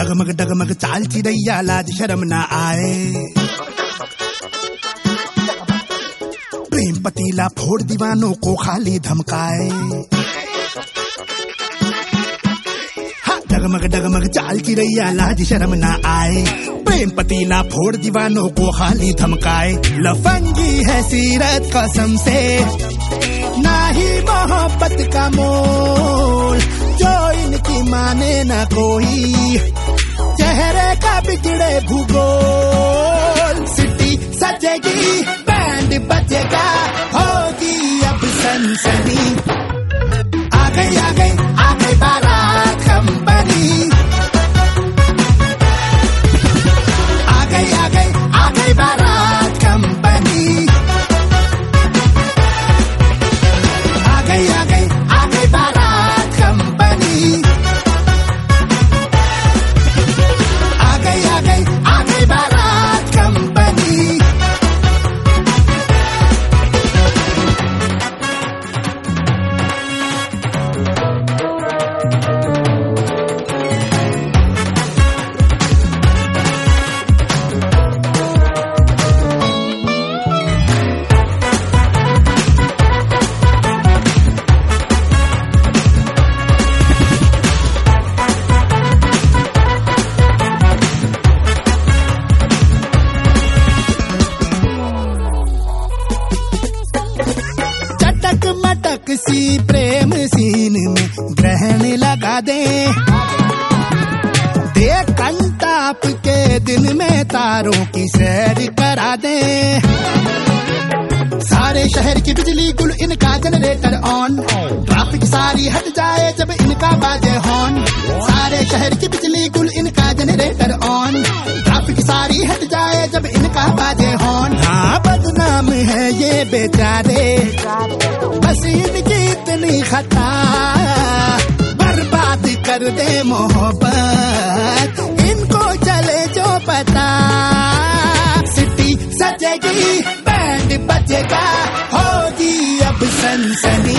डगमग डगमग चाल चिड़ैया लाज शर्म ना आए, प्रेम पतीला फोड़ दीवानों को खाली धमकाए। हाँ, डगमग डगमग चाल चिड़ैया लाज शर्म ना आए, प्रेम पतीला फोड़ दीवानों को खाली धमकाए। लफंगी है सीरत कसम से, ना ही मोहब्बत का मोल, जो इनकी माने न कोई, चेहरे का बिगड़े भूगोल। सिटी सजेगी, बैंड बजेगा, होगी अब सनसनी। आ गई आ गई आ गई बारात कंपनी, आ गई आ गई आ गई बारात कंपनी, आ गई आ गई आ गई बारात कंपनी, आ गई आ गई आ गई बारात कंपनी। मटक सी प्रेम सीन में ग्रहण लगा दे, देख कंटाप के दिन में तारों की सैर करा दे। सारे शहर की बिजली गुल, इनका जनरेटर ऑन, ट्रैफिक सारी हट जाए जब इनका बाजे हॉर्न। सारे शहर की बिजली गुल, इनका जनरेटर ऑन, ट्रैफिक सारी हट जाए जब इनका बाजे हॉर्न। हाँ, बदनाम है ये बेचारे, बस इनकी इतनी खता, बर्बाद कर दे मोहब्बत, इनको चले जो पता। सिटी सजेगी, बैंड बजेगा, होगी अब सनसनी।